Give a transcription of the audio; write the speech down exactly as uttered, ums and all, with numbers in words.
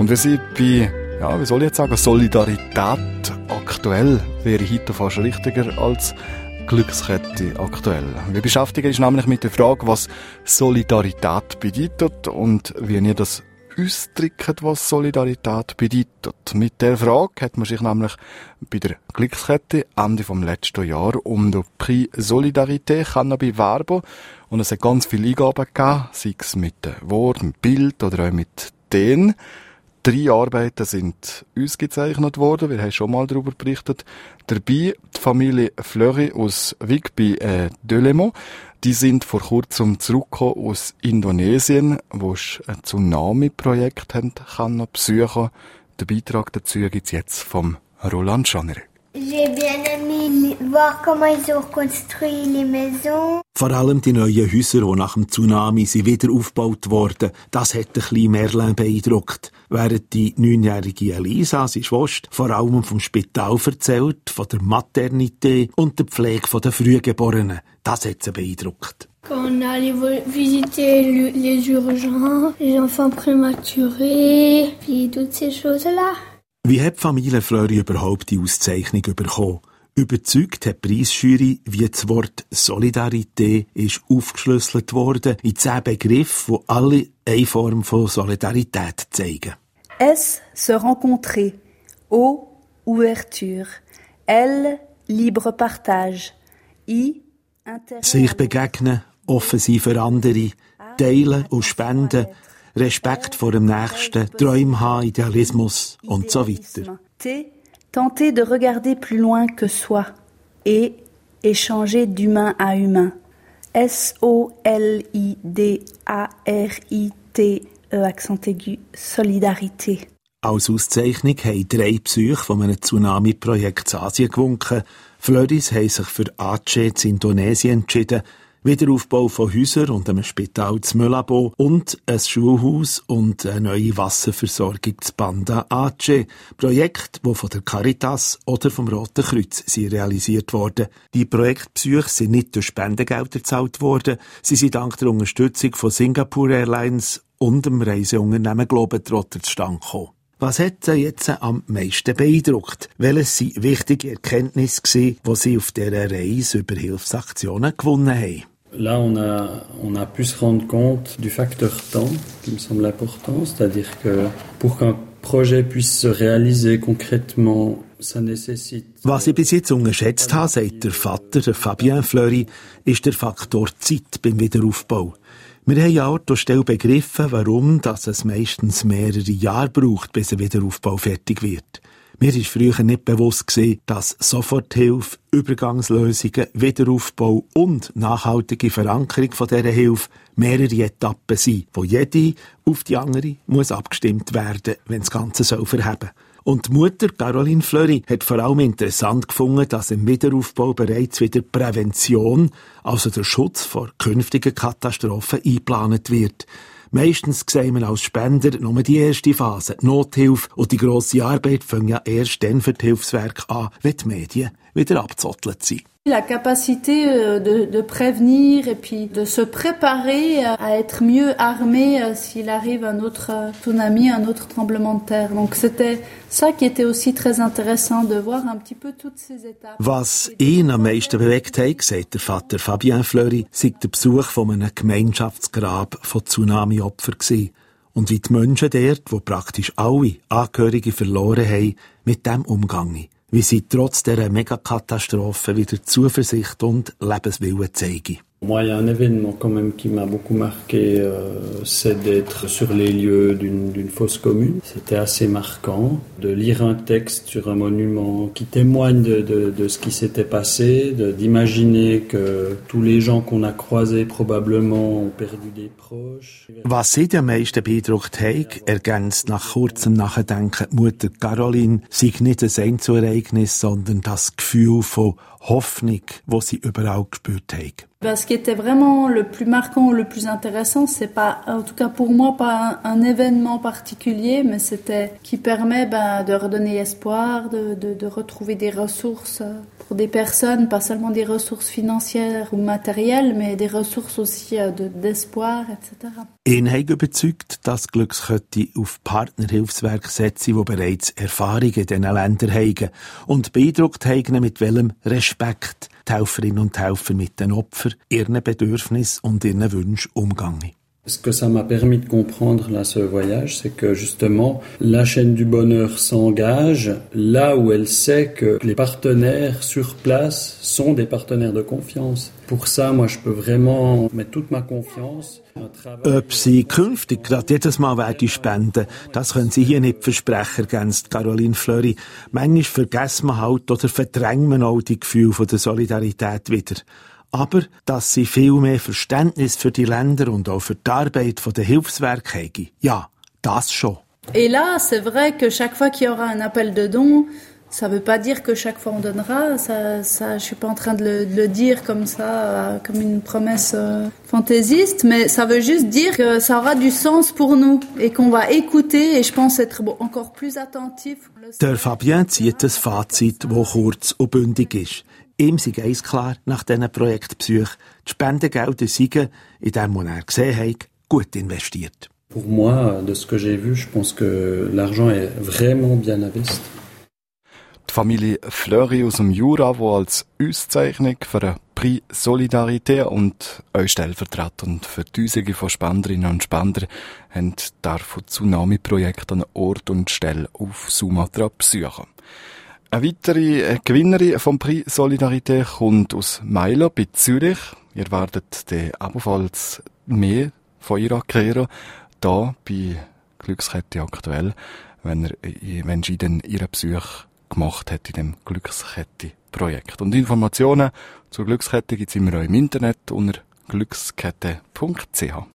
wir sind bei, ja, wie soll ich jetzt sagen, Solidarität aktuell, wäre heute fast richtiger als Glückskette aktuell. Wir beschäftigen uns nämlich mit der Frage, was Solidarität bedeutet und wie ihr das ausdrückt, was Solidarität bedeutet. Mit der Frage hat man sich nämlich bei der Glückskette Ende vom letzten Jahr um den Prix Solidarité können bewerben und es hat ganz viele Eingaben gegeben, sei es mit Wort, mit Bild oder auch mit den. Drei Arbeiten sind ausgezeichnet worden, wir haben schon mal darüber berichtet. Dabei die Familie Fleury aus Vic bei äh, Delémont. Die sind vor kurzem zurückgekommen aus Indonesien, wo sie ein Tsunami-Projekt haben können besuchen. Den Beitrag dazu gibt es jetzt vom Roland Schanner. J'ai bien aimé voir comment ils ont construit les maisons. Vor allem die neuen Häuser, die nach dem Tsunami sind wieder aufgebaut wurden, das hat ein bisschen Merlin beeindruckt. Während die neunjährige Elisa, seine Schwester, vor allem vom Spital erzählt, von der Maternité und der Pflege der Frühgeborenen. Das hat sie beeindruckt. Quand on allait visiter les urgences, les enfants prématurés, puis toutes ces choses-là. Wie hat die Familie Fleury überhaupt die Auszeichnung bekommen? Überzeugt hat die Preisjury, wie das Wort Solidarité ist aufgeschlüsselt worden in zehn Begriffe, die alle eine Form von Solidarität zeigen. S, se rencontrer. O, ouverture. L, libre partage. I, intérêt. Sich begegnen, offen sein für andere, teilen und spenden, Respekt vor dem Nächsten, Träume haben, Idealismus und so weiter. T, tenter de regarder plus loin que soi. Et échanger d'humain à humain. S O L I D A R I T E accent aigu, Solidarité. Als Auszeichnung haben drei Besuche von einem Tsunami-Projekt in Asien gewunken. Fleuris haben sich für Aceh in Indonesien entschieden, Wiederaufbau von Häusern und einem Spital zu Malabo und ein Schulhaus und eine neue Wasserversorgung zu Banda Aceh. Projekte, die von der Caritas oder vom Roten Kreuz sind realisiert worden. Die Projektbesuche sind nicht durch Spendengelder gezahlt worden. Sie sind dank der Unterstützung von Singapore Airlines und dem Reiseunternehmen Globetrotter zustande gekommen. Was hat Sie jetzt am meisten beeindruckt? Welches waren wichtige Erkenntnisse, die Sie auf dieser Reise über Hilfsaktionen gewonnen haben? Là, on a, on a pu se rendre compte du facteur temps, qui me semble important, c'est-à-dire que pour qu'un projet puisse se réaliser concrètement, ça nécessite... Was ich bis jetzt unterschätzt habe, sagt der Vater, der Fabien Fleury, ist der Faktor Zeit beim Wiederaufbau. Wir haben ja an Ort und Stelle begriffen, warum dass es meistens mehrere Jahre braucht, bis ein Wiederaufbau fertig wird. Mir war früher nicht bewusst gewesen, dass Soforthilfe, Übergangslösungen, Wiederaufbau und nachhaltige Verankerung von dieser Hilfe mehrere Etappen sind, wo jede auf die andere muss abgestimmt werden, wenn das Ganze soll verheben. Und die Mutter, Caroline Fleury, hat vor allem interessant gefunden, dass im Wiederaufbau bereits wieder Prävention, also der Schutz vor künftigen Katastrophen, eingeplant wird. Meistens sehen wir als Spender nur die erste Phase, die Nothilfe, und die grosse Arbeit fängt ja erst dann für die Hilfswerke an, wenn die Medien wieder abgezottelt sind. La capacité de, de prévenir et puis de se préparer à être mieux armé s'il arrive un autre tsunami, un autre tremblement de terre. Donc c'était ça qui était aussi très intéressant de voir un petit peu toutes ces étapes. Was ihn am meisten bewegt hat, sagt der Vater Fabien Fleury, sei der Besuch von einem Gemeinschaftsgrab von Tsunami-Opfern gewesen. Und wie die Menschen dort, die praktisch alle Angehörige verloren haben, mit dem umgehen. Wie sie trotz dieser Megakatastrophe wieder Zuversicht und Lebenswillen zeigen. Moi, il y a un événement quand même qui m'a beaucoup marqué, euh, c'est d'être sur les lieux d'une, d'une fosse commune. C'était assez marquant de lire un texte sur un monument qui témoigne de, de, de ce qui s'était passé, de, d'imaginer que tous les gens qu'on a croisés probablement ont perdu des proches. Was sie am meisten beeindruckt hat, ergänzt nach kurzem Nachdenken Mutter Caroline, sei nicht ein Einzelereignis, sondern das Gefühl von Hoffnung, die sie überall gespürt haben. Ce qui était vraiment le plus marquant, le plus intéressant, c'est pas, en tout cas pour moi, pas un, un événement particulier, mais c'était qui permet ben, de redonner espoir, de, de, de retrouver des ressources pour des personnes, pas seulement des ressources financières ou matérielles, mais des ressources aussi de, d'espoir, et cetera. Ihn hat überzeugt, dass Glückskette auf Partnerhilfswerke setzen, die bereits Erfahrungen in diesen Ländern haben und beeindruckt haben, mit welchem Respekt die Helferinnen und Helfer mit den Opfern, ihren Bedürfnissen und ihren Wünschen umgehen. Ce que ça m'a permis de comprendre là, ce voyage, c'est que justement, la chaîne du bonheur s'engage là où elle sait que les partenaires sur place sont des partenaires de confiance. Pour ça, moi, je peux vraiment mettre toute ma confiance. Ob sie künftig gerade jedes Mal werden spenden, das können Sie hier nicht versprechen, ergänzt Caroline Fleury. Manchmal vergessen man halt oder verdrängt man auch die Gefühle von der Solidarität wieder. Aber dass sie viel mehr Verständnis für die Länder und auch für die Arbeit der Hilfswerke haben, ja, das schon. Et là, c'est vrai que chaque fois qu'il y aura un appel de dons, ça veut pas dire que chaque fois on donnera, ça, ça, je suis pas en train de le, de le dire comme ça, comme une promesse euh, fantaisiste, mais ça veut juste dire que ça aura du sens pour nous et qu'on va écouter et je pense être encore plus attentif. Der Fabien zieht ein Fazit, das kurz und bündig ist. Ihm sei eins klar nach diesen Projektbesuchen, die Spendengelder seien, in dem, was er gesehen hat, gut investiert. Pour moi, de ce que j'ai vu, je pense que l'argent est vraiment bien investi. Die Familie Fleury aus dem Jura, die als Auszeichnung für den Prix Solidarité und euch stellvertretend für Tausende von Spenderinnen und Spender haben von Tsunami-Projekt an Ort und Stelle auf Sumatra besuchen. Eine weitere Gewinnerin vom Prix Solidarité kommt aus Meiler bei Zürich. Ihr werdet dann ebenfalls mehr von ihrer hören, hier bei Glückskette aktuell, wenn, er, wenn sie dann ihren Besuch gemacht hat in dem Glückskette-Projekt. Und Informationen zur Glückskette gibt es immer auch im Internet unter glückskette punkt c h.